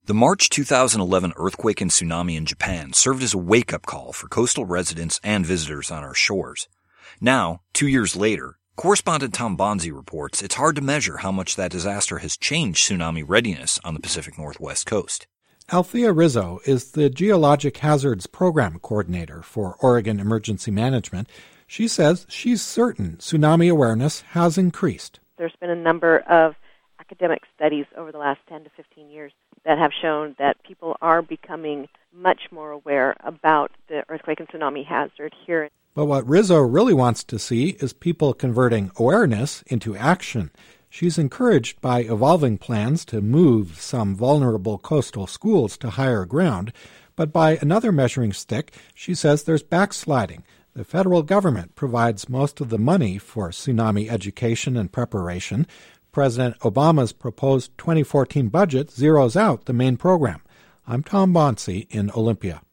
The March 2011 earthquake and tsunami in Japan served as a wake-up call for coastal residents and visitors on our shores. Now, 2 years later, correspondent Tom Bonzi reports it's hard to measure how much that disaster has changed tsunami readiness on the Pacific Northwest coast. Althea Rizzo is the Geologic Hazards Program Coordinator for Oregon Emergency Management. She says she's certain tsunami awareness has increased. There's been a number of academic studies over the last 10 to 15 years that have shown that people are becoming much more aware about the earthquake and tsunami hazard here. But what Rizzo really wants to see is people converting awareness into action. She's encouraged by evolving plans to move some vulnerable coastal schools to higher ground, but by another measuring stick, she says there's backsliding. The federal government provides most of the money for tsunami education and preparation. President Obama's proposed 2014 budget zeroes out the main program. I'm Tom Bonzi in Olympia.